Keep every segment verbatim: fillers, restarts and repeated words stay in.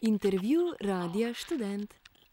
Intervju Radia Študent.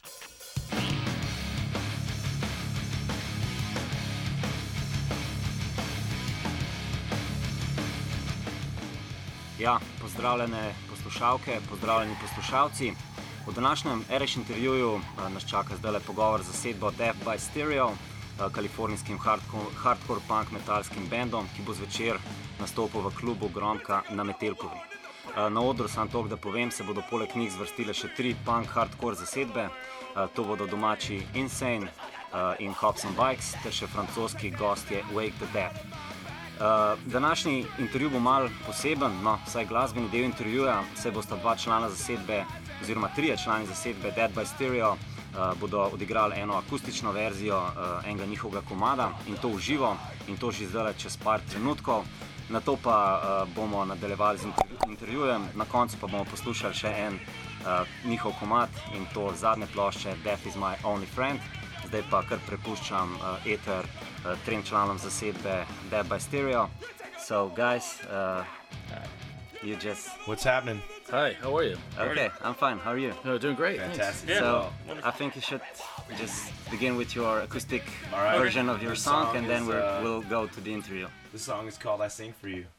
Ja, pozdravljene poslušalke, pozdravljeni poslušalci. V današnjem R Š intervjuju nas čaka zdaj pogovor z zasedbo Death by Stereo, kalifornijskim hardcore, hardcore punk metalskim bendom, ki bo zvečer nastopil v klubu Gromka na Metelkovi. Na odru, samo toliko, da povem, se bodo poleg njih zvrstile še tri punk hardcore zasedbe. To bodo domači Insane in Hops and Bikes ter še francoski gostje Wake the Dead. Uh, današnji intervju bo mal poseben, no, vsaj glasbeni del intervjuja, saj bosta dva člana zasedbe, oziroma trije člani zasedbe Death by Stereo, uh, bodo odigrali eno akustično verzijo uh, enega njihovega komada in to v živo, in to že zdaj čez par trenutkov. Nato pa uh, bomo nadaljevali z intervjujem, na koncu pa bomo poslušali še en uh, njihov komad in to zadnje plošče Death is my only friend. Zdaj pa kar prepuščam uh, eter uh, trem članom zasedbe Death by Stereo. So guys, uh, you just... What's happening? Hi, how are you? Okay, I'm fine. How are you? No, doing great. Fantastic. Yeah. So Wonderful. I think you should just begin with your acoustic All right. version of your The song, song and then is, we're, uh, we'll go to the interview. The song is called I Sing For You.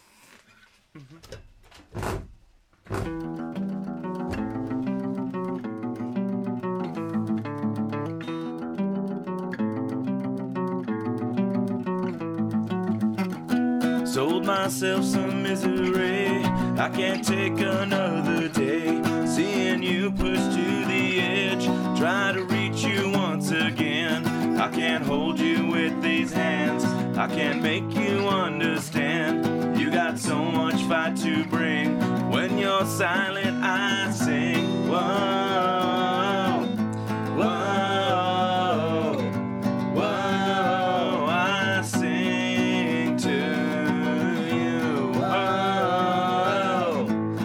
Sold myself some misery, I can't take another day. Seeing you push to the edge, try to reach you once again. I can't hold you with these hands, I can't make you understand. You got so much fight to bring, when you're silent I sing. Whoa, whoa, whoa, I sing to you. Whoa,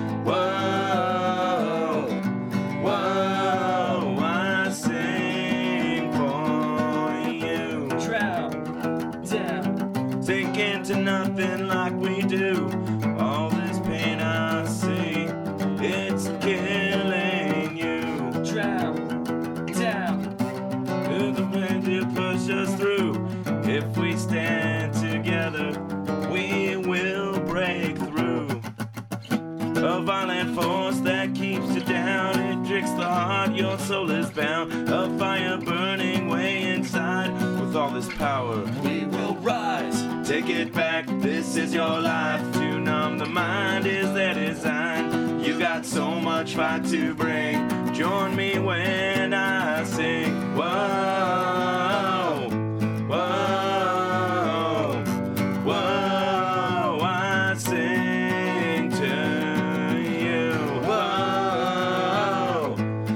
whoa, whoa, I sing for you. Drown down. Sink into nothing like we do. All this pain I see, it's killing you. Drown down. To the wind to push us through. If we stand together, we will break through. A violent force that keeps you down, it tricks the heart, your soul is bound. A fire burning way inside, with all this power We will rise. take it back, this is your life. To numb the mind is their design. You got so much fight to bring. Join me when I sing. Whoa, whoa, whoa, I sing to you. Whoa,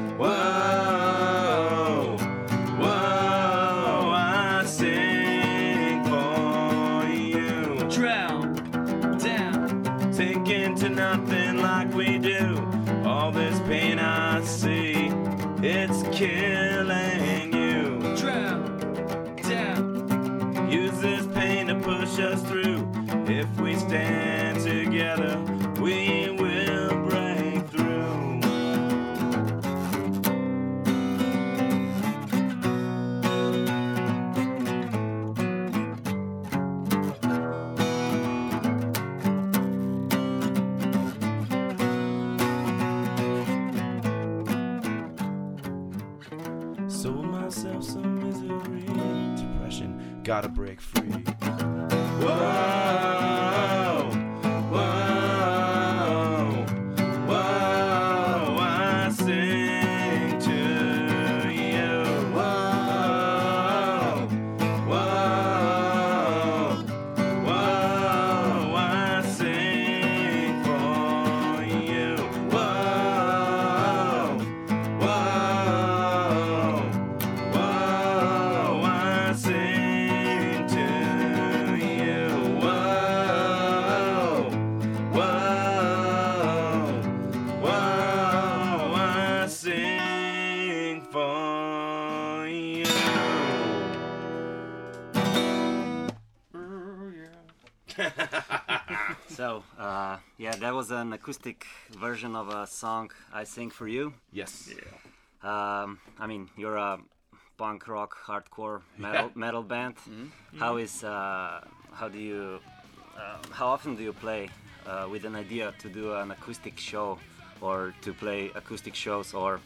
whoa, whoa, I sing for you. Drown down. Sink into nothing like we do. All this pain I see, it's killing you. Drown down. Use this pain to push us through. If we stand together, we will break through. Sold myself some misery, depression, gotta break free. Whoa, whoa, whoa, I sing to you. Whoa, whoa, whoa, I sing for you. Whoa, whoa, whoa, I sing to you. Whoa, whoa, whoa, I sing for you. Oh, yeah. So, uh, yeah, that was an acoustic version of a song I Sing For You. Yes. Um, I mean, you're a punk rock, hardcore metal Yeah. metal band. How is uh, how do you uh, how often do you play uh, with an idea to do an acoustic show or to play acoustic shows or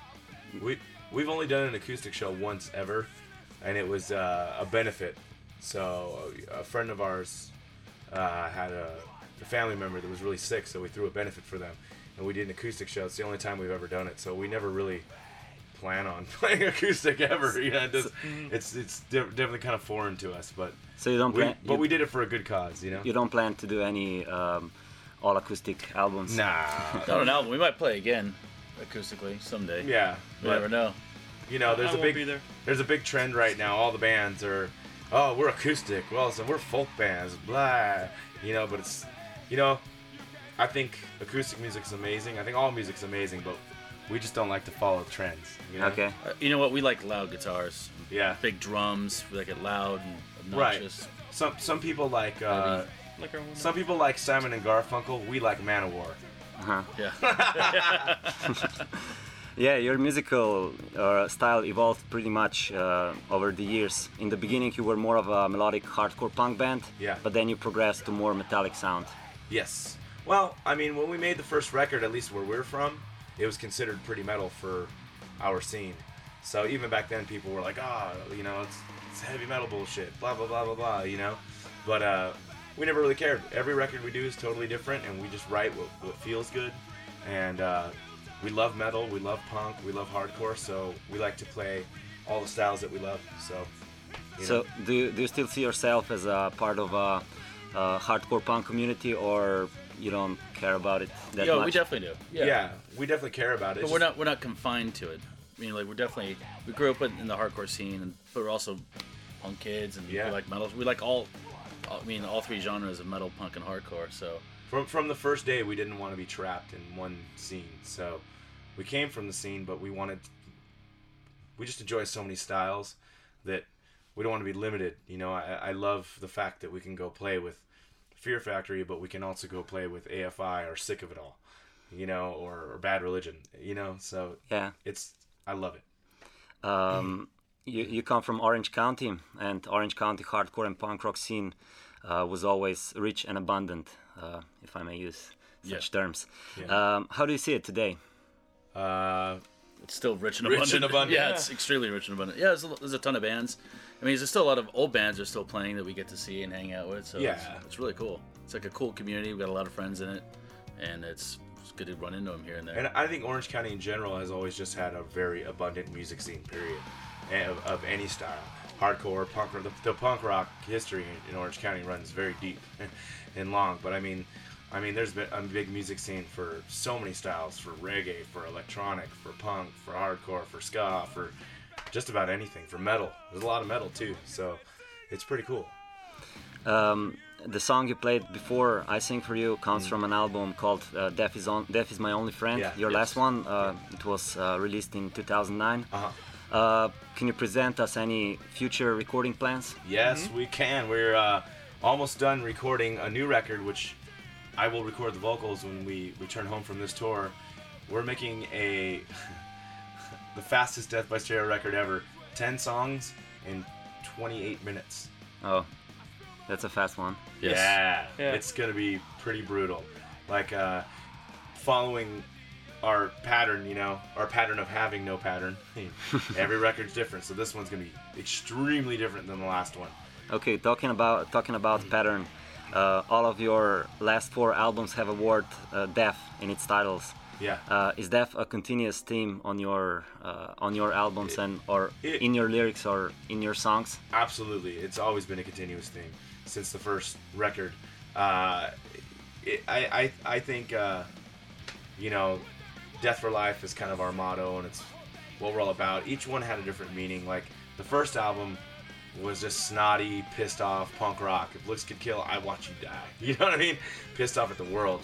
We we've only done an acoustic show once ever, and it was uh, a benefit. So a friend of ours uh, had a, a family member that was really sick, so we threw a benefit for them, and we did an acoustic show. It's the only time we've ever done it, so we never really plan on playing acoustic ever. Yeah, it does, it's it's de- definitely kind of foreign to us, but so you don't we, plan but you, we did it for a good cause, you know. you don't plan to do any um, all acoustic albums? Nah. Not an album. We might play again acoustically someday. Yeah. We but, never know. You know, there's I a won't big be there. there's a big trend right now. All the bands are, oh, we're acoustic. Well, so we're folk bands, blah. You know, but it's, you know, I think acoustic music's amazing. I think all music's amazing, but we just don't like to follow trends. You know? Okay. Uh, you know what? We like loud guitars, Yeah. big drums. We like it loud and Right. obnoxious. Some some people like uh, Like our one. some people like Simon and Garfunkel. We like Manowar. Uh-huh. Yeah. Yeah, your musical uh, style evolved pretty much uh, over the years. In the beginning, you were more of a melodic hardcore punk band, Yeah. but then you progressed to more metallic sound. Yes. Well, I mean, when we made the first record, at least where we're from, it was considered pretty metal for our scene. So even back then, people were like, ah, you know, it's, it's heavy metal bullshit, blah, blah, blah, blah, blah, you know? But uh, we never really cared. Every record we do is totally different, and we just write what, what feels good. And uh, we love metal, we love punk, we love hardcore, so we like to play all the styles that we love. So, you So know. do you, do you still see yourself as a part of a, a hardcore punk community, or you don't care about it that Yeah, much? we definitely do. yeah. Yeah. we definitely care about it. But It's we're just- not we're not confined to it. I mean, like we're definitely we grew up in, in the hardcore scene, and but we're also punk kids, and Yeah. we like metal. We like all. I mean, all three genres of metal, punk, and hardcore. So From from the first day, we didn't want to be trapped in one scene. So we came from the scene, but we wanted. We just enjoy so many styles that we don't want to be limited. You know, I, I love the fact that we can go play with Fear Factory, but we can also go play with A F I or Sick of It All, you know, or, or Bad Religion. You know, so Yeah. it's I love it. Um, you, you come from Orange County, and Orange County hardcore and punk rock scene uh, was always rich and abundant, uh, if I may use such Yeah. terms. Yeah. Um, how do you see it today? Uh, it's still rich and Rich abundant. and abundant. Yeah, it's extremely rich and abundant. Yeah, there's a, there's a ton of bands. I mean, there's still a lot of old bands that are still playing that we get to see and hang out with. So Yeah. it's, it's really cool. It's like a cool community. We've got a lot of friends in it, and it's, it's good to run into them here and there. And I think Orange County in general has always just had a very abundant music scene, period, of, of any style. Hardcore, punk rock. The, the punk rock history in Orange County runs very deep and long. But I mean, I mean, there's been a big music scene for so many styles, for reggae, for electronic, for punk, for hardcore, for ska, for just about anything, for metal. There's a lot of metal too, so it's pretty cool. Um, the song you played before, I Sing For You, comes from an album called uh, Death, is on, Death Is My Only Friend. Yeah, Your yes. last one, uh, it was uh, released in two thousand nine. Uh-huh. Uh, can you present us any future recording plans? Yes, we can. We're uh, almost done recording a new record, which I will record the vocals when we return home from this tour. We're making a the fastest Death by Stereo record ever. ten songs in twenty-eight minutes. Oh, that's a fast one. Yes. Yeah, Yeah. it's gonna be pretty brutal. Like uh, following our pattern, you know, our pattern of having no pattern. Every record's different, so this one's gonna be extremely different than the last one. Okay, talking about talking about pattern, uh, all of your last four albums have a word uh, "death" in its titles. Yeah. Uh, is death a continuous theme on your uh, on your albums and or it- in your lyrics or in your songs? Absolutely, it's always been a continuous theme since the first record. Uh, it, I, I I think uh, you know, Death for Life is kind of our motto, and it's what we're all about. Each one had a different meaning. Like the first album was just snotty, pissed off punk rock. If looks could kill, I watch you die. You know what I mean? Pissed off at the world.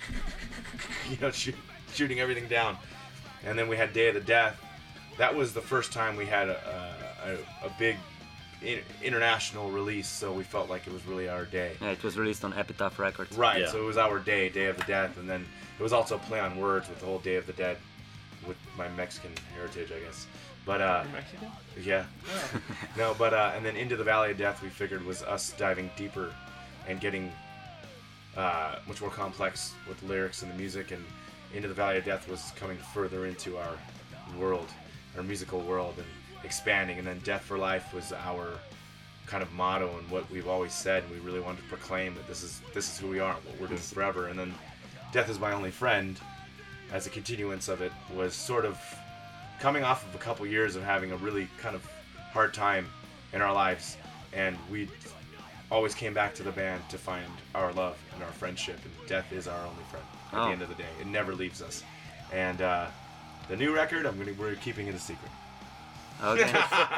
You know, shoot, shooting everything down. And then we had Day of the Death. That was the first time we had a, a, a big in, international release, so we felt like it was really our day. Yeah, it was released on Epitaph Records. Right, Yeah. so it was our day, Day of the Death, and then it was also a play on words with the whole Day of the Dead, with my Mexican heritage, I guess. But uh, Mexican? yeah, no, but uh, and then Into the Valley of Death, we figured was us diving deeper and getting uh, much more complex with the lyrics and the music, and Into the Valley of Death was coming further into our world, our musical world, and expanding. And then Death for Life was our kind of motto and what we've always said. We really wanted to proclaim that this is this is who we are, what we're doing forever. And then Death is My Only Friend, as a continuance of it, was sort of coming off of a couple years of having a really kind of hard time in our lives, and we always came back to the band to find our love and our friendship, and Death is our only friend at Oh. the end of the day. It never leaves us. And uh, the new record, I'm gonna we're keeping it a secret. Okay.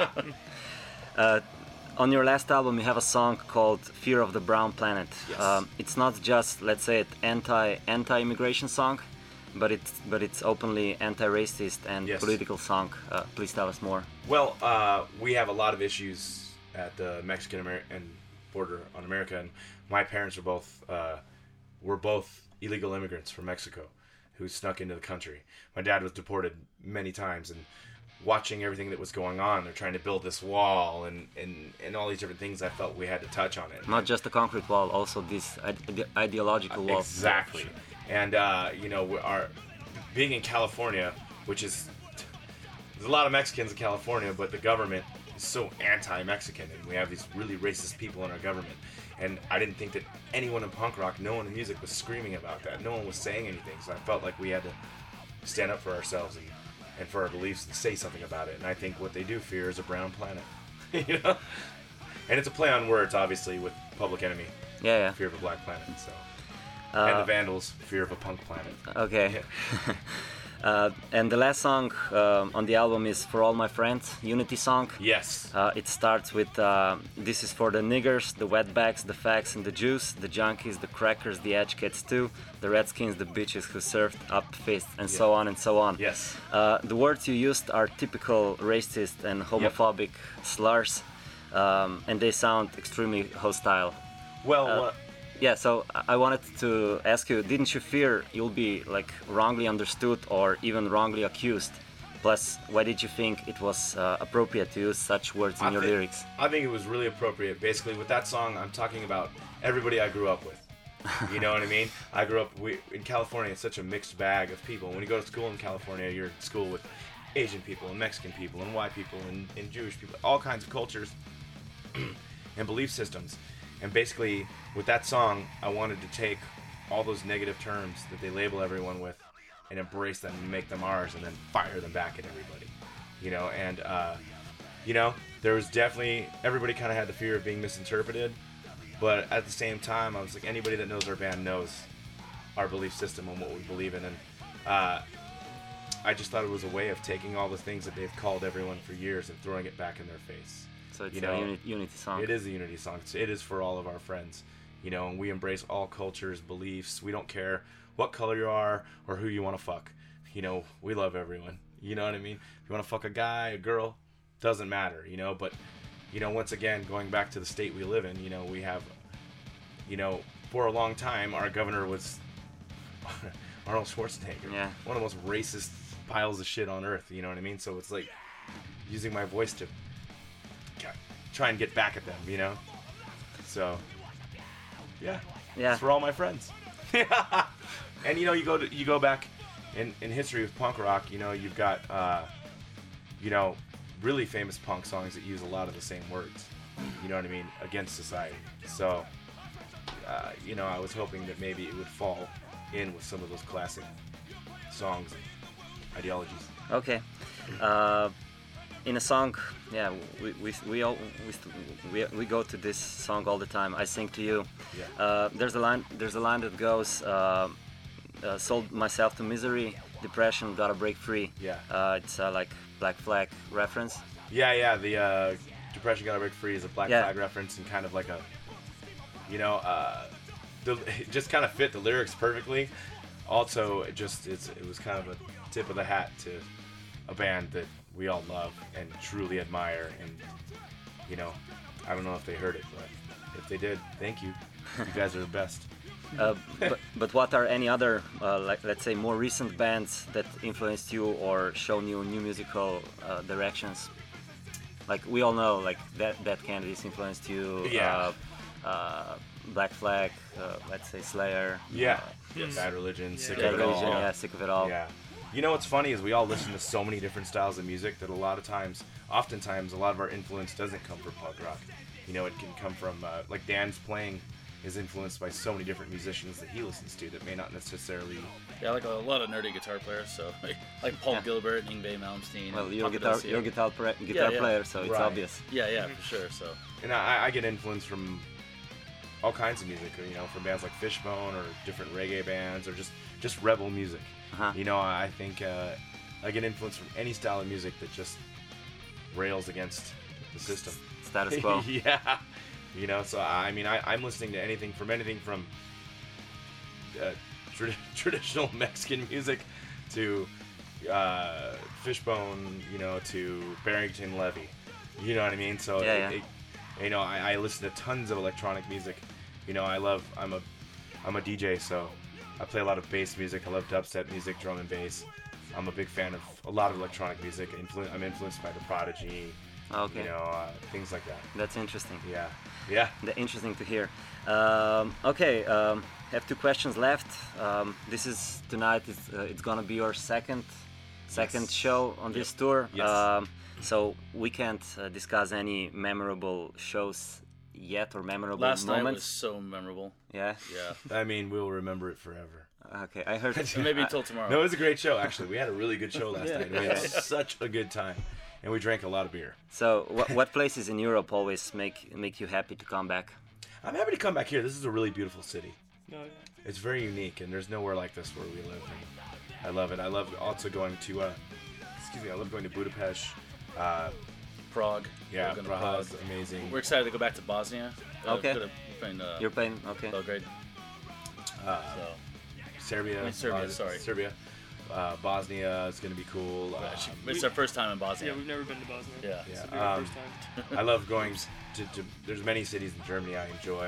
uh, on your last album, you have a song called "Fear of the Brown Planet." Yes. Um, it's not just, let's say, it anti anti-immigration song, but it's but it's openly anti-racist and Yes. political song. Uh, please tell us more. Well, uh, we have a lot of issues at the Mexican American border on America, and my parents are both uh, were both illegal immigrants from Mexico who snuck into the country. My dad was deported many times, and watching everything that was going on, they're trying to build this wall and, and, and all these different things, I felt we had to touch on it. Not just a concrete wall, also this ide- ideological wall. Exactly. And, uh, you know, we our being in California, which is, there's a lot of Mexicans in California, but the government is so anti-Mexican, and we have these really racist people in our government. And I didn't think that anyone in punk rock, no one in music was screaming about that. No one was saying anything, so I felt like we had to stand up for ourselves and, and for our beliefs and say something about it. And I think what they do fear is a brown planet. You know? And it's a play on words, obviously, with Public Enemy. Yeah, yeah. Fear of a black planet, so. Uh, and the Vandals, Fear of a punk planet. Okay. uh, and the last song um on the album is "For All My Friends," Unity song. Yes. Uh, it starts with uh, "This is for the niggers, the wetbacks, the fags and the Jews, the junkies, the crackers, the edge kids too, the redskins, the bitches who served up fists," and so Yeah. on and so on. Yes. Uh, the words you used are typical racist and homophobic slurs, um, and they sound extremely hostile. Well, Uh, uh, Yeah, so I I wanted to ask you, didn't you fear you'll be like wrongly understood or even wrongly accused? Plus, why did you think it was uh, appropriate to use such words in I your thi- lyrics? I think it was really appropriate. Basically, with that song, I'm talking about everybody I grew up with. You know what I mean? I grew up we, in California. It's such a mixed bag of people. When you go to school in California, you're in school with Asian people and Mexican people and white people and, and Jewish people, all kinds of cultures and belief systems. And basically, with that song, I wanted to take all those negative terms that they label everyone with and embrace them and make them ours and then fire them back at everybody. You know, and, uh, you know, there was definitely, everybody kind of had the fear of being misinterpreted. But at the same time, I was like, anybody that knows our band knows our belief system and what we believe in. And uh, I just thought it was a way of taking all the things that they've called everyone for years and throwing it back in their face. So it's you a know, uni- unity song. It is a unity song. It's- It is for all of our friends, you know, and we embrace all cultures, beliefs. We don't care what color you are or who you want to fuck. You know, we love everyone. You know what I mean? If you want to fuck a guy, a girl, doesn't matter, you know. But, you know, once again, going back to the state we live in, you know, we have, you know, for a long time, our governor was Arnold Schwarzenegger. Yeah. One of the most racist piles of shit on earth, you know what I mean? So it's like using my voice to try and get back at them, you know? So, yeah. Yeah. It's for all my friends. And, you know, you go to, you go back in, in history with punk rock, you know, you've got, uh, you know, really famous punk songs that use a lot of the same words, you know what I mean, against society. So, uh, you know, I was hoping that maybe it would fall in with some of those classic songs and ideologies. Okay. Uh, in a song, yeah, we we we all we, st- we we go to this song all the time. I sing to you. Yeah. Uh, there's a line. There's a line that goes, uh, uh, "Sold myself to misery, depression, gotta break free." Yeah. Uh, it's uh, like Black Flag reference. Yeah, yeah, the uh, Depression Gotta Break Free is a Black Yeah. Flag reference and kind of like a, you know, uh, the, it just kind of fit the lyrics perfectly. Also, it just it's, it was kind of a tip of the hat to a band that we all love and truly admire and you know, I don't know if they heard it, but if they did, thank you. You guys are the best. Uh, but, but what are any other, uh, like let's say, more recent bands that influenced you or shown you new musical uh, directions? Like we all know, like that Dead Kennedys influenced you. Yeah. Uh, uh, Black Flag, uh, let's say Slayer. Yeah. Uh, Yes. Bad Religion, Sick Bad of It Religion, All. yeah, Sick of It All. Yeah. You know what's funny is we all listen to so many different styles of music that a lot of times, oftentimes, a lot of our influence doesn't come from punk rock. You know, it can come from, uh, like Dan's playing is influenced by so many different musicians that he listens to that may not necessarily... Yeah, like a lot of nerdy guitar players. So like, like Paul Yeah. Gilbert, Yngwie Malmsteen. Well, and you're a Paco guitar, D'Alessio. you're a guitar, pra- guitar yeah. player, so it's Right. obvious. Yeah, yeah, for sure. So And I, I get influence from all kinds of music, you know, from bands like Fishbone or different reggae bands or just, just rebel music. Uh-huh. You know, I think uh, I get influence from any style of music that just rails against the system. Status quo. Yeah. You know, so I mean, I, I'm listening to anything from anything from uh, tra- traditional Mexican music to uh, Fishbone, you know, to Barrington Levy. You know what I mean? So, Yeah, it, yeah. It, you know, I, I listen to tons of electronic music. You know, I love, I'm a, I'm a D J, so I play a lot of bass music. I love dubstep music, drum and bass. I'm a big fan of a lot of electronic music. Influ- I'm influenced by The Prodigy, Okay, you know, uh, things like that. that's interesting. Yeah, yeah. The- Interesting to hear. Um, okay, um, have two questions left. Um, this is tonight. It's, uh, it's gonna be your second second Yes. show on this tour. Yes. Um, so we can't uh, discuss any memorable shows yet or memorable last night was moments. so memorable. Yeah. Yeah. I mean, we'll remember it forever. Okay, I heard. Maybe I- until tomorrow. No, it was a great show, actually. We had a really good show last Yeah. night. We had such a good time. And we drank a lot of beer. So, what, what places in Europe always make make you happy to come back? I'm happy to come back here. This is a really beautiful city. No, yeah. It's very unique, and there's nowhere like this where we live. And I love it. I love also going to, uh, excuse me, I love going to Budapest. Uh, Prague. yeah, We're going to Prague's Prague. amazing. We're excited to go back to Bosnia. Uh, Okay. go to- we're playing, uh, You're playing. Okay. Belgrade. Uh, So Serbia. I mean, Serbia, Bos- sorry. Serbia. Uh, Bosnia is going to be cool. Uh, actually, it's our first time in Bosnia. Yeah, we've never been to Bosnia. Yeah. This Yeah, will be our um, first time. I love going to, to. There's many cities in Germany I enjoy.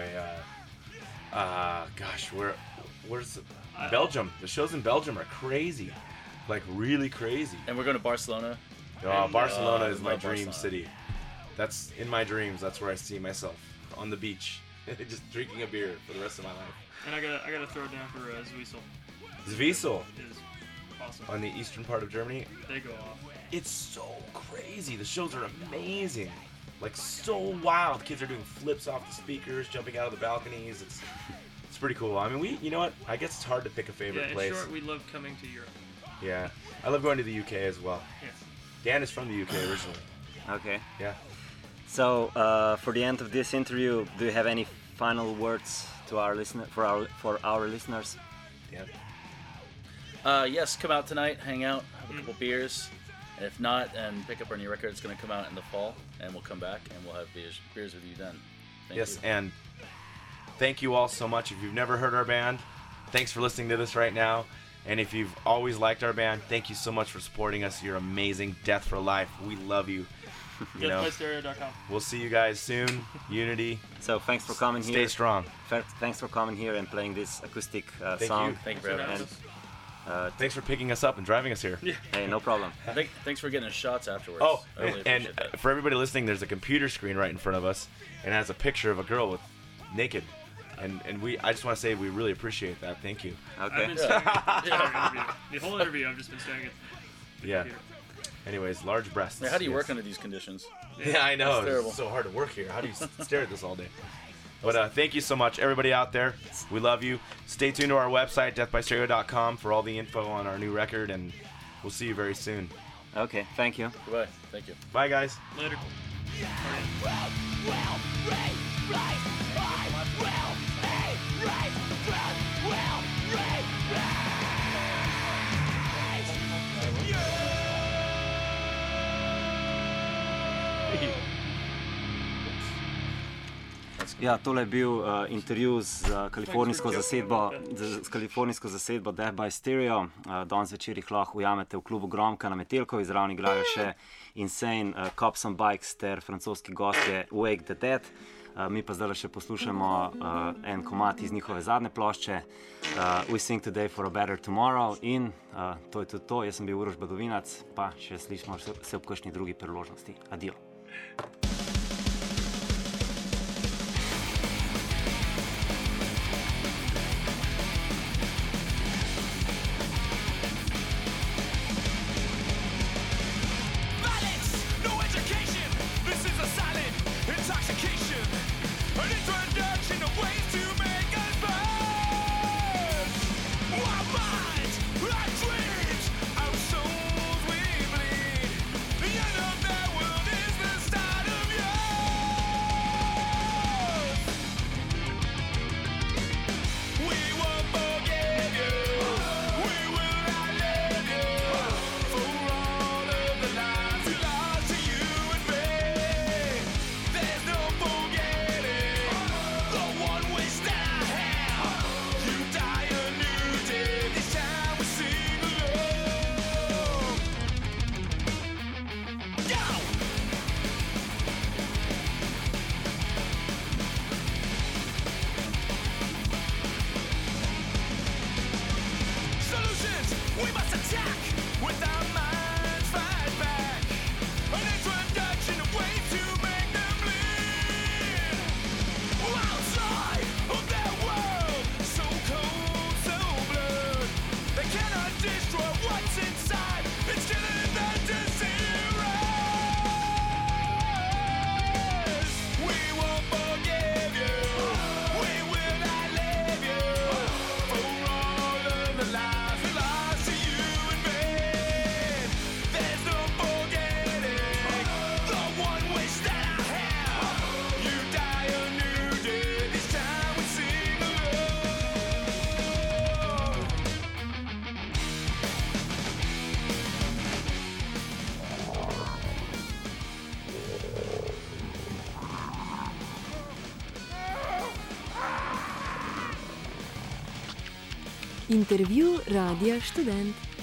Uh, uh, gosh, where, where's Belgium? The shows in Belgium are crazy, like really crazy. And we're going to Barcelona. Uh, Barcelona uh, is my love dream Barcelona. city. That's in my dreams. That's where I see myself on the beach, just drinking a beer for the rest of my life. And I gotta, I gotta throw it down for uh, Zwiesel. Zwiesel Is awesome. on the eastern part of Germany. They go off. It's so crazy. The shows are amazing. Like so wild. Kids are doing flips off the speakers, jumping out of the balconies. It's it's pretty cool. I mean, we you know what? I guess it's hard to pick a Yeah, favorite in place. short, we love coming to Europe. Yeah, I love going to the U K as well. Yeah. Dan is from the U K originally. Okay. Yeah. So, uh, for the end of this interview, do you have any final words to our listener for our for our listeners? Dan. Uh, yes, come out tonight, hang out, have a couple beers. And if not, and pick up our new record. It's going to come out in the fall, and we'll come back and we'll have beers, beers with you then. Thank Yes, you. and thank you all so much. If you've never heard our band, thanks for listening to this right now. And if you've always liked our band, thank you so much for supporting us. You're amazing. Death for Life. We love you. You know, Death by Stereo dot com. we'll see you guys soon. Unity. So, thanks for coming Stay here. strong. Fa- Thanks for coming here and playing this acoustic uh, Thank song. you. Thank you for having And us. uh, Thanks for picking us up and driving us here. Yeah. hey, no problem. Thank, thanks for getting us shots afterwards. Oh, I really and appreciate that. for everybody listening, there's a computer screen right in front of us, and it has a picture of a girl with naked, and and we. I just want to say we really appreciate that. Thank you. I've Okay. been staring at the entire interview. The whole interview, I've just been staring at the Yeah. computer. Anyways, large breasts. Yeah, how do you yes. work under these conditions? Yeah, I know. It's terrible. It's so hard to work here. How do you s- stare at this all day? But uh, thank you so much, everybody out there. We love you. Stay tuned to our website, death by stereo dot com, for all the info on our new record, and we'll see you very soon. Okay. Thank you. Goodbye. Thank you. Bye, guys. Later. Ja, tole je bil uh, intervju z uh, kalifornijsko zasedbo, z, z kalifornijsko zasedbo Death by Stereo. Uh, danes večer jih lahko ujamete v klubu Gromka na Metelkovi, zraven igrajo še Insane, uh, Cops on Bikes ter francoski gostje Wake the Dead. Uh, mi pa zdaj še poslušamo uh, en komad iz njihove zadnje plošče, uh, We Sing Today for a Better Tomorrow, in uh, to je tudi to. Jaz sem bil Uroš Badovinac, pa še slišimo se ob kakšni drugi priložnosti. Adijo. Intervju Radia Študent.